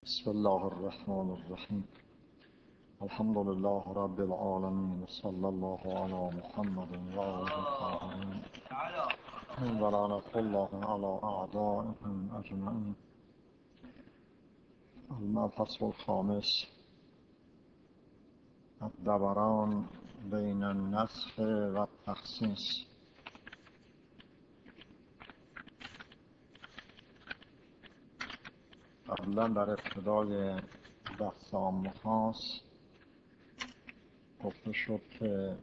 بسم الله الرحمن الرحیم. الحمد لله رب العالمین، صلی الله علی محمد و آله الطاهرین و لعنة الله علی اعدائهم اجمعین. المبحث الخامس: الدوران بین النسخ و التخصیص. قبلا در ابتدای بحث عام و خاص گفته شد که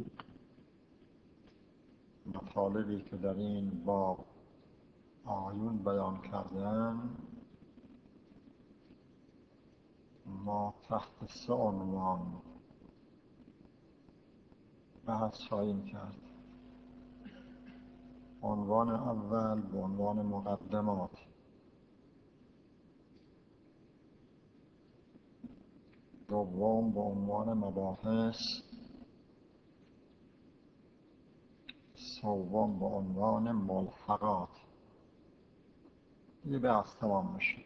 مطالبی که در این باب آیون بیان کردن ما تحت 3 عنوان بحث خواهیم کرد. عنوان اول به عنوان مقدمات، دوم به عنوان مباحث، سوم به عنوان ملحقات. یه بحث تمام میشه.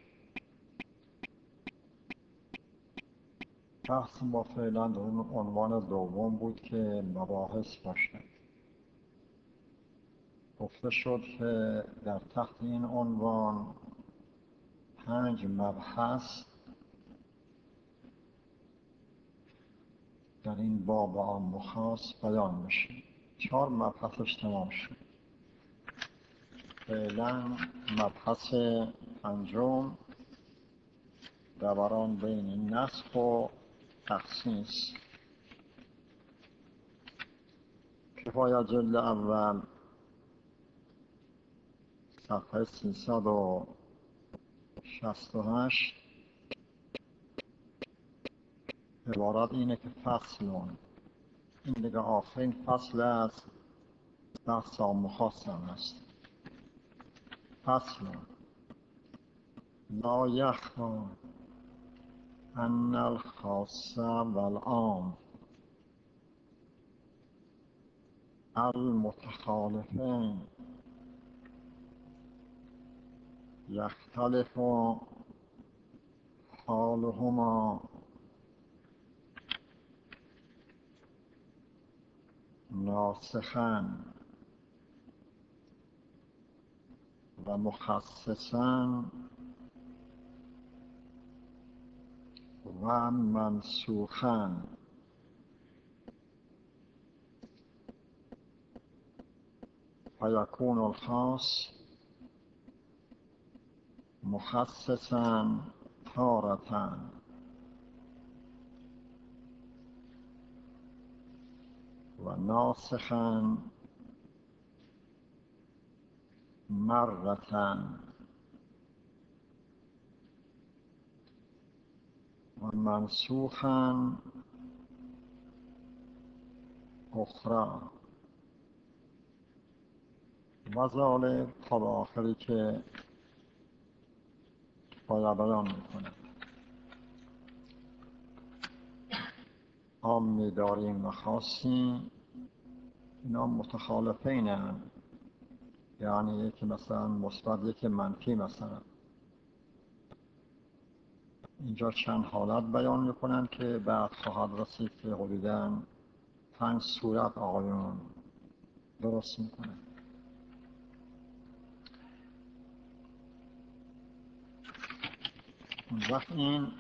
بحث ما فعلا در عنوان دوم بود که مباحث باشه. گفته شد که در تحت این عنوان 5 مبحث در این باب عام و خاص بیان میشه. 4 مبحثش تمام شد. فعلا مبحث 5 دوران بین نسخ و تخصیص. کفایت جلد اول صفحه 368 عبارت اینه که فصلون، این دیگه آخرین فصل از بحث عام و خاص هم هست. فصلون: لا یخفی ان الخاص والعام المتخالفین یختلف حالهما ناسخاً و مخصصاً و منسوخاً. فیکون الخاص مخصصاً تارةً و ناسخاً مرة و منسوخاً اخرى. و ذالک تا به آخری که باید بیان میکنه. عامی داریم و خاصی، اینا متخالفین هم. یعنی یکی مثلا مثبت یکی منفی. مثلا اینجا چند حالت بیان میکنن که بعد خواهد رسید که حدوداً 5 صورت آقایون درست میکنن. وقت این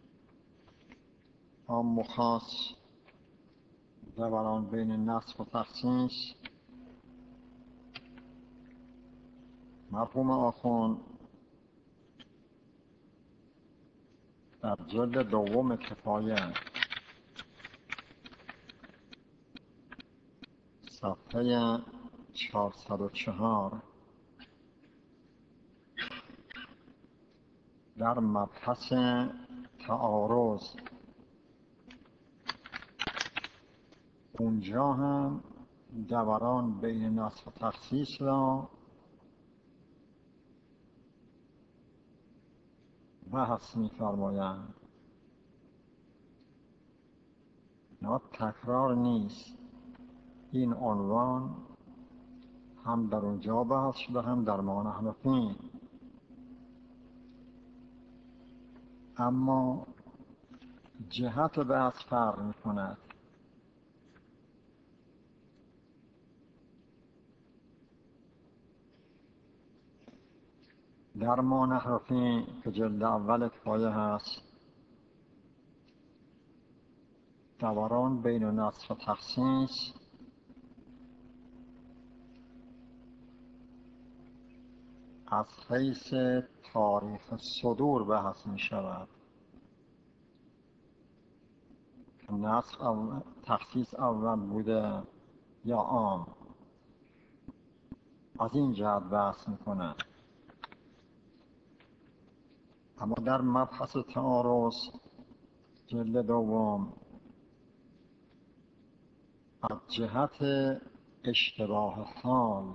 عام و خاص دوران بین نسخ و تخصیص، مرحوم آخوند در جلد دوم کفایه صفحه 404 در مبحث تعارض، اونجا هم دوران بین نسخ و تخصیص را بحث می‌فرمایند. نه تکرار نیست. این عنوان هم در اونجا بحث شده هم در معنی حنفی. اما جهت بحث فرق می‌کند. در ما نحرفی که جلد اول پایه هست، دوران بین نسخ و تخصیص از حیث تاریخ صدور بحث می شود. نسخ تخصیص اول بوده یا عام، از این جهت بحث می کنه. اما در مبحث تعارض جلد دوم از جهت اشتباه حال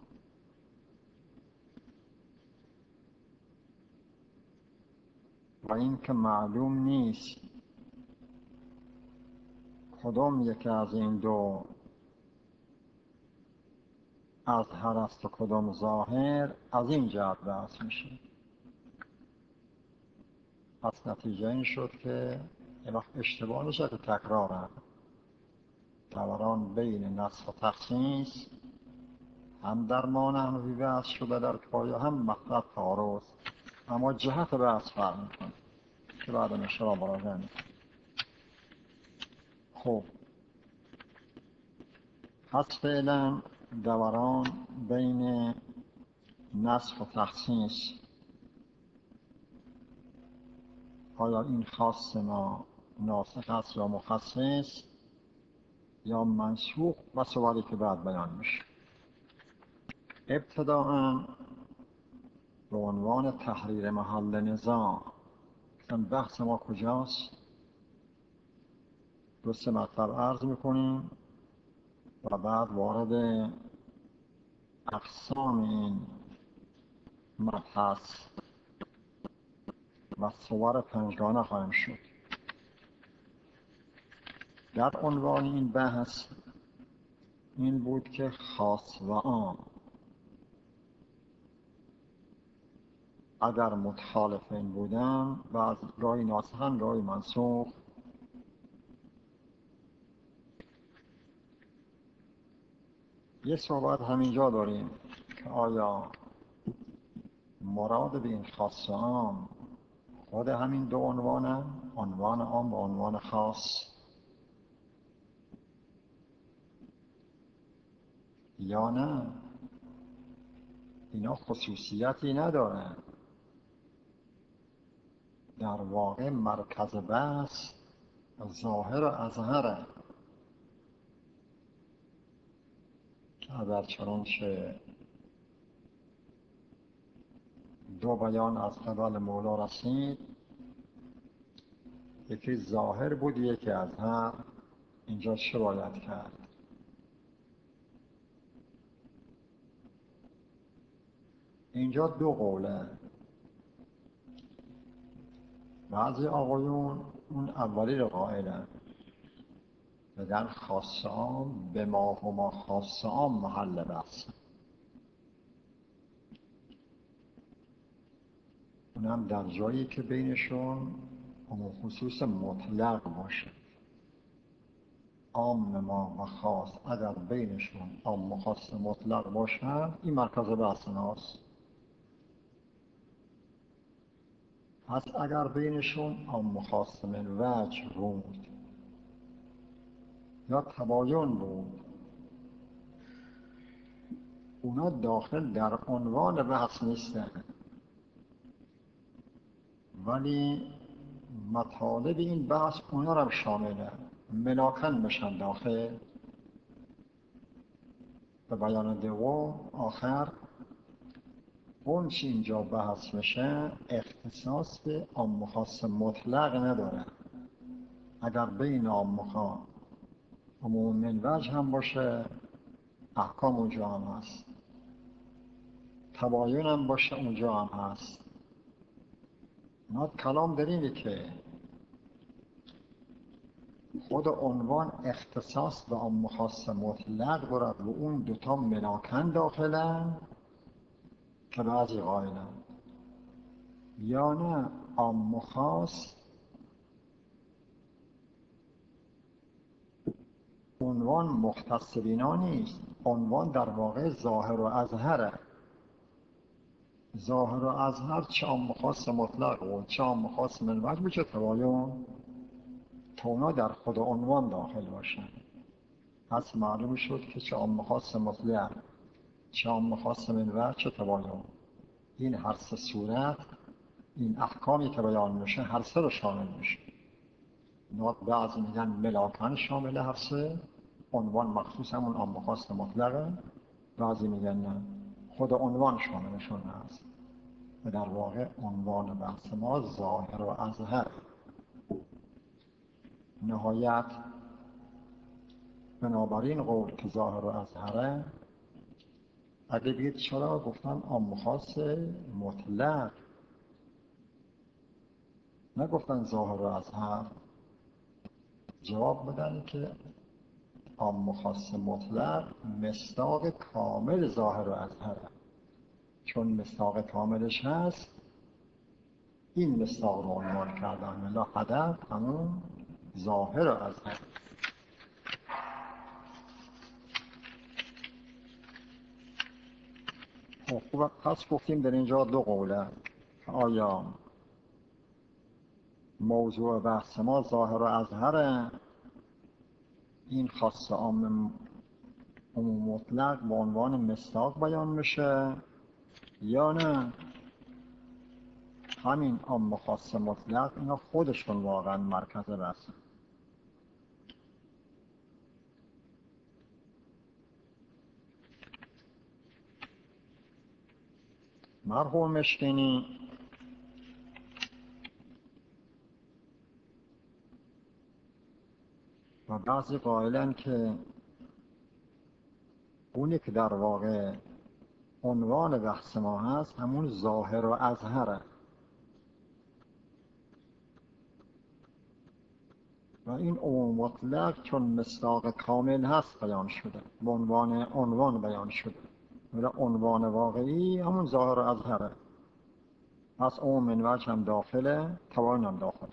و این که معلوم نیست کدام یکی از این دو اظهر است و کدام ظاهر، از این جهت بحث میشه. پس نتیجه این شد که یه وقت اشتباه نشه که تکراره. دوران بین نسخ و تخصیص هم در ما نحوی بحث شده در پایه، هم مطلب تعارض، اما جهت بحث فرق میکنه که بعد اشاره براجع میکنه. خب پس فعلا دوران بین نسخ و تخصیص، آیا این خاص ما ناسخ است یا مخصص یا منسوخ، و سوالی که بعد بیان میشه. ابتداءً به عنوان تحریر محل نزاع، بحث ما کجاست؟ دو سه مطلب عرض میکنیم و بعد وارد اقسام این مبحث و صور پنجگانه خواهیم شد. در عنوان این بحث این بود که خاص و عام اگر متخالفین بودن و از گاهی ناسخن گاهی منسوخ، یه صحبت همینجا داریم که آیا مراد به این خاص و عام خود همین دو عنوانه، عنوان عام و عنوان خاص، یا نه اینا خصوصیتی نداره. در واقع مرکز بحث ظاهر و اظهره که اگر چنانچه دو بیان از قبل مولا رسید، یکی ظاهر بود یکی اظهر، اینجا چه باید کرد؟ اینجا دو قوله. بعضی آقایون اون اولی رو قائلن، میگن خاص عام به ما هما خاص عام محل بحث، اونم در جایی که بینشون عموم خصوص مطلق باشه. عام ما و خاص اگر بینشون عام و خاص مطلق باشه، این مرکز بحث ناست. پس اگر بینشون عام و خاص من وجه بود یا تباین بود، اونا داخل در عنوان بحث نیستن، ولی مطالب این بحث اونا رو شامله، ملاکن بشن داخل. به بیان دوم آخر اون چی اینجا بحث میشه اختصاص به عام و خاص مطلق نداره. اگر بین عام و خاص عموم من وجه هم باشه، احکام اونجا هم هست، تباین هم باشه اونجا هم هست. ما کلام داریم که خود عنوان اختصاص به عام و خاص مطلق دارد و اون دوتا ملاکن داخلن که بعضی قائلن، یا نه عام و خاص عنوان مختص بینا نیست، عنوان در واقع ظاهر و اظهره. ظاهر و اظهر چه عام و خاص مطلق و چه عام و خاص من وجه بچه تباین تا اونا در خود عنوان داخل باشن. پس معلوم شد که چه عام و خاص مطلق چه عام و خاص من وجه چه تباین، این هر سه صورت، این احکامی که بیان میشه هر سه رو شامل میشه. بعضی میگن ملاکن شامل هر سه، عنوان مخصوص همون عام و خاص مطلقه. بعضی میگن نه، خود عنوان شاملشون هست و در واقع عنوان بحث ما ظاهر و اظهر. نهایت بنابراین قول که ظاهر و اظهره، اگه بگید چرا گفتن عام و خاص مطلق، نگفتن ظاهر و اظهر؟ جواب بدن که عام و خاص مطلق مصداق کامل ظاهر و اظهره، چون مصداق کاملش هست این مصداق رو عنوان کردن، ولی هدف همون ظاهر و اظهر. خوب، پس گفتیم در اینجا دو قوله که آیا موضوع بحث ما ظاهر و اظهره، این خاص عام عموم مطلق به عنوان مصداق بیان میشه، یا نه همین عام خاص مطلق اینا خودشون واقعا مرکز بحث. مرحوم مشکینی و بعضی قائلن که اونی که در واقع عنوان بحث ما هست همون ظاهر و اظهره و این عموم مطلق چون مصداق کامل هست بیان شده، به عنوان عنوان بیان شده، ولی عنوان واقعی همون ظاهر و اظهره. پس عموم من وجه هم داخله، تباین هم داخله.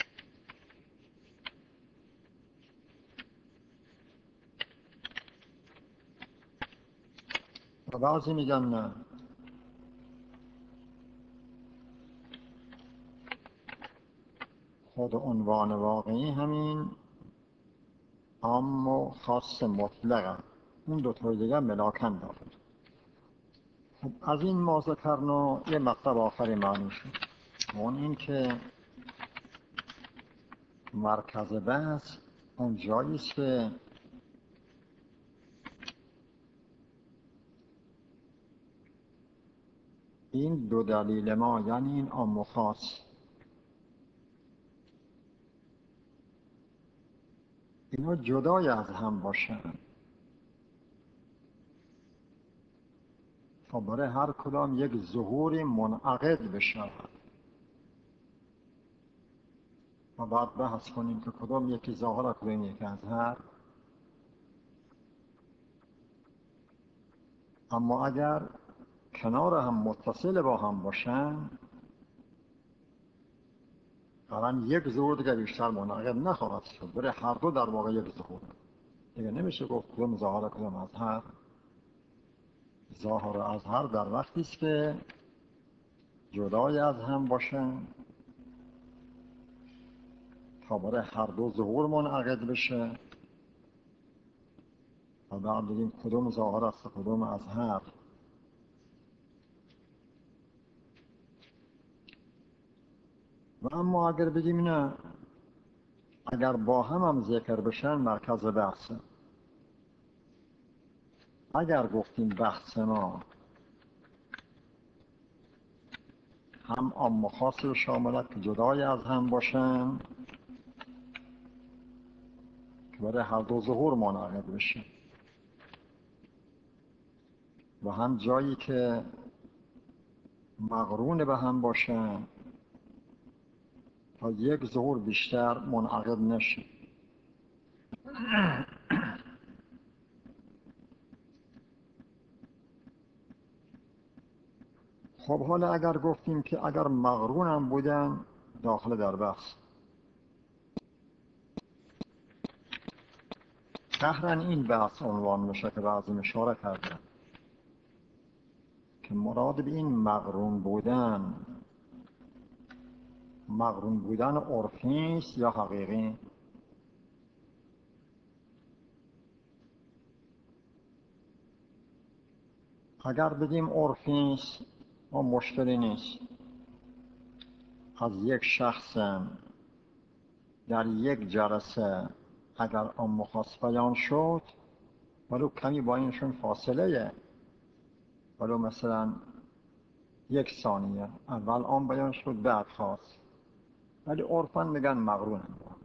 و بعضی میگن نه، خود عنوان واقعی همین عام و خاص مطلقه، اون دو تا دیگه ملاکن داخل. خب از این ما ذکرنا یه مطلب آخری معنی شد، اون این که مرکز بحث اون جایی است که این دو دلیل ما، یعنی این عام و خاص، اینا جدای از هم باشن تا برای هر کدام یک ظهوری منعقد بشود و بعد بحث کنیم که کدام یکی ظاهر کدام یکی اظهر. اما اگر کنار هم متصل با هم باشن، قرآن یک ظهور دیگه بیشتر منعقد نخواهد شد، برای هر دو در واقع یک ظهور دیگه نمیشه گفت کدام ظاهر کدام اظهر. ظاهر و اظهر در وقتی است که جدای از هم باشن تا برای هر دو ظهور منعقد بشه و بعد بگیم کدوم ظاهر است کدوم اظهر. و اما اگر بگیم نه، اگر با هم ذکر بشن مرکز بحثه. اگر گفتیم بحث ما هم عام و خاص رو شاملت که جدای از هم باشن که برای هر دو ظهور منعقد بشه، و هم جایی که مقرون به هم باشن تا یک ظهور بیشتر منعقد نشه. خب حالا اگر گفتیم که اگر مقرون هم بودن داخل در بحث. قهرن این بحث عنوان میشه که بعضی اشاره کرده که مراد به این مقرون بودن عرفی است یا حقیقی. اگر بگیم عرفی است ما مشکلی نیست. از یک شخص در یک جلسه اگر آن مخص بیان شد ولو کمی با اینشون فاصله، ولو مثلا 1 ثانیه اول آن بیان شد بعد خاص، ولی عرفاً میگن مقرون.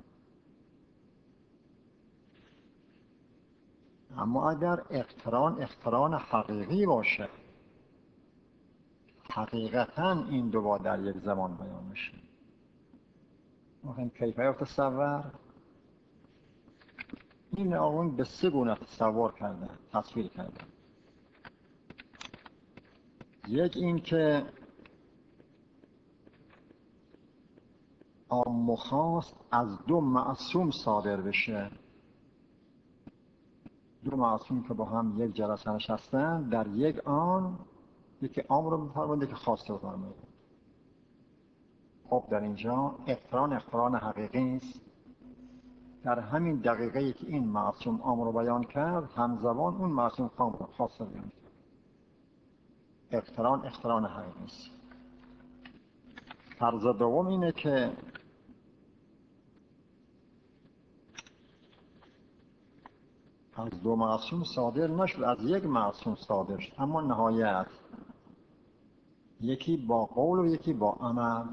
اما اگر اقتران حقیقی باشه، حقیقتاً این دو با در یک زمان بیان میشه. کیف یتصور؟ این آقایون به 3 گونه تصور کرده، تصویر کرده. یک این که عام و خاص از 2 معصوم صادر بشه، 2 معصوم که با هم یک جلسه نشستن، در یک آن یکی عام رو بفرماید یکی خاص رو بفرماید. خب در اینجا اقتران حقیقی است. در همین دقیقه‌ای که این معصوم عام رو بیان کرد، همزمان اون معصوم خاص رو بیان کرد. اقتران حقیقی است. فرض دوم اینه که از 2 معصوم صادر نشد، از یک معصوم صادر شد، اما نهایت یکی با قول و یکی با عمل.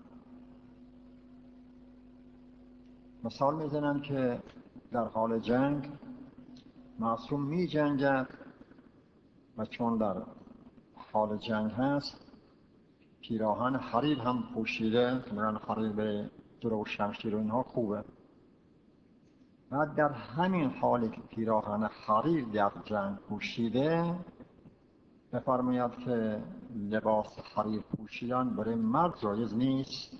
مثال میزنم که در حال جنگ معصوم می جنگد و چون در حال جنگ هست پیراهن حریر هم پوشیده، میرن حریر به درو شمشیر و اینها خوبه. بعد در همین حالی که پیراهن حریر در جنگ پوشیده، بفرماید که لباس حریر پوشیدن برای مرد جایز نیست.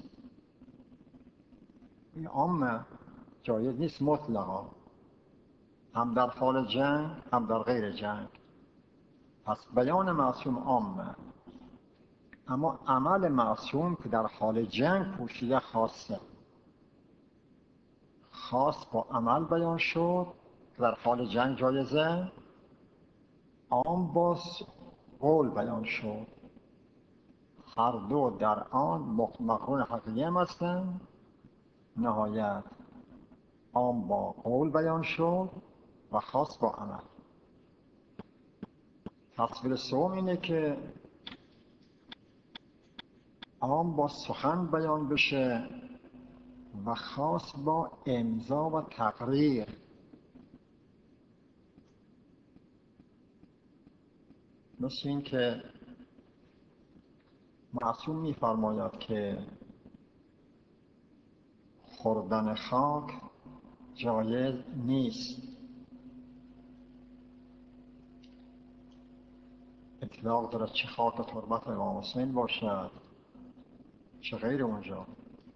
این عامه، جایز نیست مطلقا، هم در حال جنگ هم در غیر جنگ. پس بیان معصوم عامه، اما عمل معصوم که در حال جنگ پوشیده خاصه. خاص با عمل بیان شد که در حال جنگ جایزه، عام با قول بیان شد. هر دو در آن مقرون حقیقی هم هستند. نهایت عام با قول بیان شد و خاص با عمل. تصویر سوم اینه که عام با سخن بیان بشه و خاص با امضا و تقریر. مثل این که معصوم می‌فرماید که خوردن خاک جایز نیست. اطلاق داره چه خاک تربت امام حسین باشد چه غیر اونجا.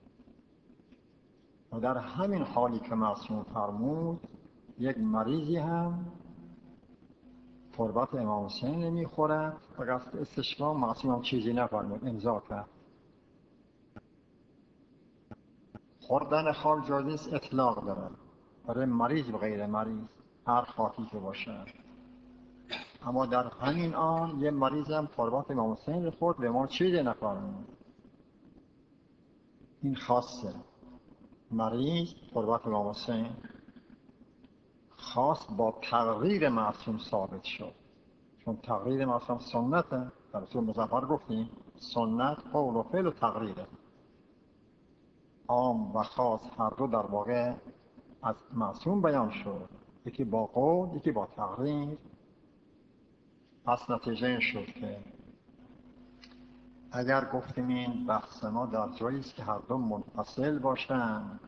و در همین حالی که معصوم فرمود، یک مریضی هم تربت امام حسین نمیخورد و قصد استشفا معصوم هم چیزی نفرمود، امضا کرد. خوردن خاک جایز نیست، اطلاق داره برای مریض و غیر مریض، هر خاکی که باشد. اما در همین آن یه مریض هم تربت امام حسین خورد به ما چیزی نفرمود. این خاصه، مریض تربت امام حسین، خاص با تقریر معصوم ثابت شد. چون تقریر معصوم سنته، در رسول مظفر گفتیم سنت قول و فعل و تقریره. عام و خاص هر دو در واقع از معصوم بیان شد، یکی با قول یکی با تقریر. پس نتیجه این شد که اگر گفتیم این بحث ما در جایی است که هر دو منفصل باشند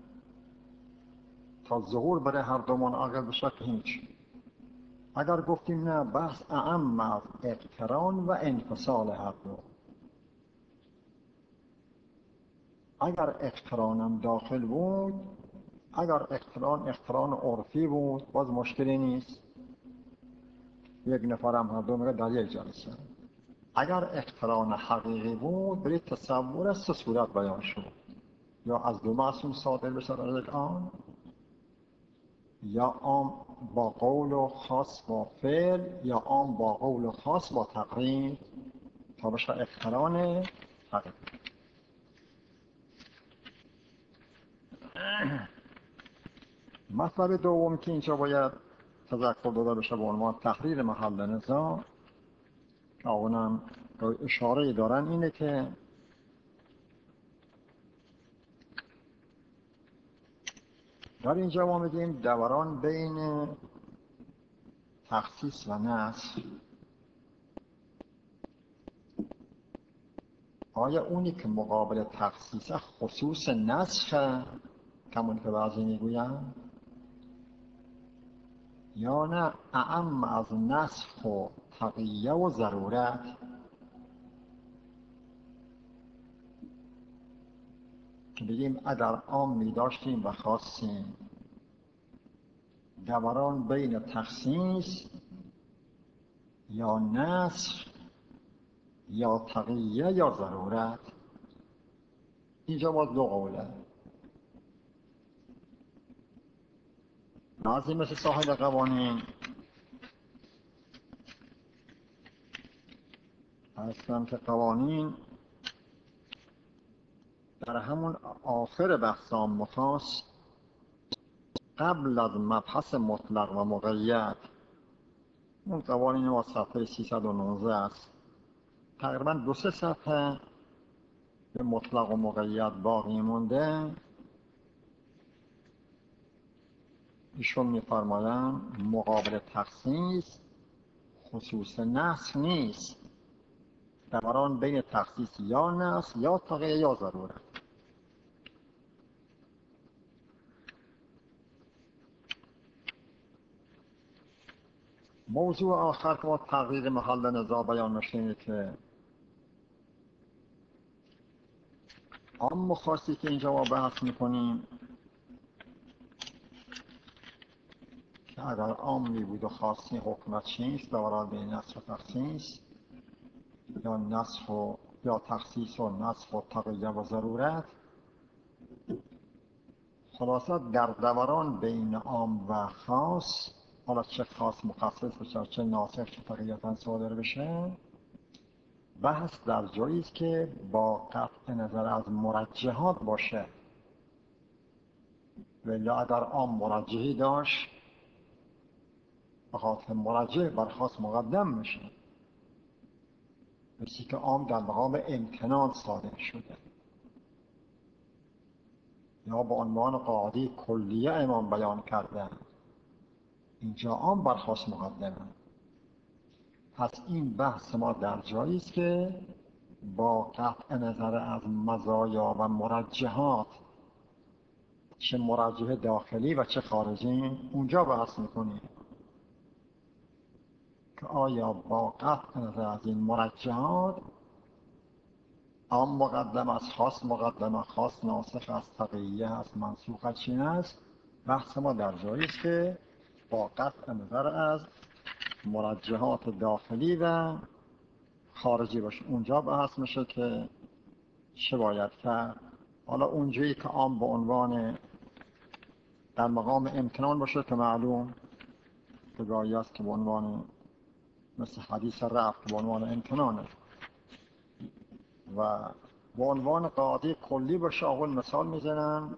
تا ظهور برای هر دو منعقد بشه که هیچ. اگر گفتیم نه، بحث اعم از اقتران و انفصال هر دو. اگر اقترانم داخل بود، اگر اقتران عرفی بود باز مشکلی نیست، یک نفرم هر دو میگه در یک جلسه. اگر اقتران حقیقی بود برید تصور از سه صورت بیان شد، یا از دو معصوم صادر بشه در یک آن، یا آن با قول و خاص با فعل، یا آن با قول و خاص با تقریر تا بشه اقتران حقیقی. مطلب دوم که اینجا باید تذکر داده بشه به عنوان تحریر محل نزاع، اونم اشاره دارن اینه که در اینجا ما میگیم دوران بین تخصیص و نسخ، آیا اونی که مقابل تخصیص خصوص نسخ کمون که بعضی میگویم، یا نه اعم از نسخ و تقیه و ضرورت؟ که بگیم اگر عامی داشتیم و خواستیم، دوران بین تخصیص یا نسخ یا تقیه یا ضرورت. اینجا باز دو قوله. بعضی مثل صاحب قوانین هستن که قوانین در همون آخر بحثام مخاص قبل از مبحث مطلق و مقید، اون قوانین ما صفحه 319 است، تقریبا 2-3 صفحه به مطلق و مقید باقی مونده. ایشون می‌فرمایند مقابل تخصیص خصوص نسخ نیست، دوران بین تخصیص یا نسخ یا تقیه یا ضرورت. موضوع آخر که ما تغییر محل نزاع بیان می‌کنیم که عام خاصی که اینجا ما بحث می‌کنیم که اگر عامی بود و خاصی حکمت چیست، دوران بین نسخ و تخصیص یا نسخ و یا تخصیص و نسخ و تقیه و ضرورت. خلاصه در دوران بین عام و خاص، حالا چه خاص مخصص بشه چه ناسخ چه تقییتا صادر بشه، بحث در جایی است که با قطع نظر از مرجحات باشه. ولی اگر عام مرجحی داشت، بخاطر مرجح بر خاص مقدم میشه، مثل که عام در مقام امتنان صادر شده یا با عنوان قاعده کلیه امام بیان کرده، اینجا عام بر خاص مقدمه. پس این بحث ما در جایی است که با قطع نظر از مزایا و مرجحات، چه مرجح داخلی و چه خارجی، اونجا بحث میکنیم که آیا با قطع نظر از این مرجحات عام مقدم از خاص مقدم، خاص ناسخ از تقیه است، منسوخ از چی است. بحث ما در جایی است که با قطع نظر از مرجحات داخلی و خارجی باشه، اونجا بحث میشه که چه باید کرد. حالا اونجایی که عام به عنوان در مقام امتنان باشه که معلوم که گاهی است که به عنوان مثل حدیث رفع که به عنوان امتنانه، و به عنوان قاعده کلی باشه. اول مثال میزنن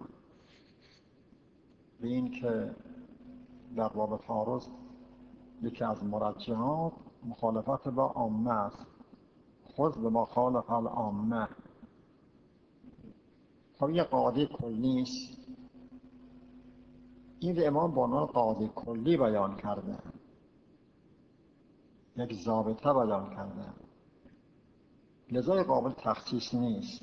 به این که در باب تعارض یکی از مرجحات مخالفت با عامه است، خود به ما خالف العامه. خب یه قاعده کلی است، این رو امام با عنوان قاعده کلی بیان کرده، یک ضابطه بیان کرده، لذا قابل تخصیص نیست.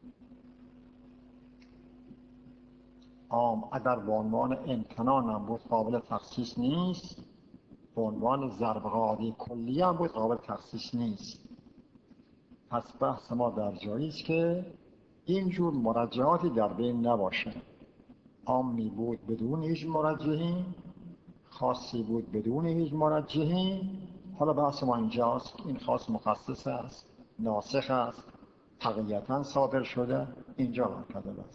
عام اگر به عنوان امتنان هم بود قابل تخصیص نیست، به عنوان ضرب قاعده کلی هم بود قابل تخصیص نیست. پس بحث ما در جایی است که اینجور مرجحاتی در بین نباشه. عامی بود بدون هیچ مرجحی، خاصی بود بدون هیچ مرجحی. حالا بحث ما اینجاست این خاص مخصص است، ناسخ است، تقییتا صادر شده، اینجا مرکز است.